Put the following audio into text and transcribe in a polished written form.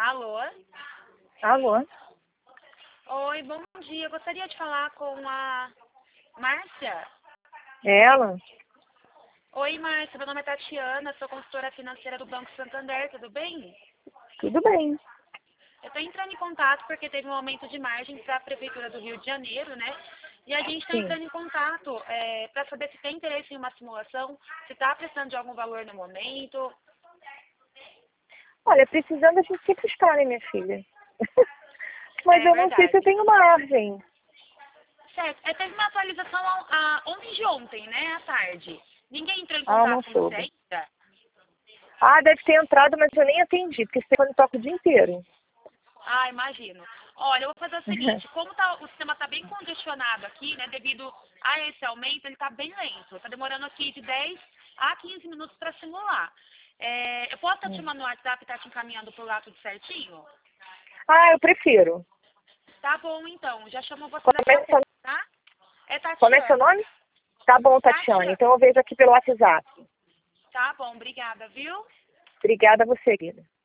Alô? Alô? Oi, bom dia. Eu gostaria de falar com a Márcia. É ela? Oi, Márcia. Meu nome é Tatiana, sou consultora financeira do Banco Santander, tudo bem? Tudo bem. Eu estou entrando em contato porque teve um aumento de margem para a Prefeitura do Rio de Janeiro, né? E a gente está Sim. entrando em contato para saber se tem interesse em uma simulação, se está precisando de algum valor no momento. Olha, precisando a gente sempre está, né, minha filha? Mas É eu não sei se eu verdade. tenho margem. Certo. Teve uma atualização ontem de ontem, né, à tarde. Ninguém entrou em Ah, não contato com você soube. ainda? Ah, deve ter entrado, mas eu nem atendi, porque esse telefone toca o dia inteiro. Ah, imagino. Olha, eu vou fazer o seguinte, como o sistema está bem congestionado aqui, né, devido a esse aumento, ele está bem lento. Está demorando aqui de 10 a 15 minutos para simular. Eu posso estar te mandando no WhatsApp e estar te encaminhando por lá tudo certinho? Ah, eu prefiro. Tá bom, então. Já chamo você Como daqui a é, pouco, tá? É como é seu Tatiana. nome? Tá bom, Tatiana. Tatiana. Então eu vejo aqui pelo WhatsApp. Tá bom, obrigada, viu? Obrigada a você, querida.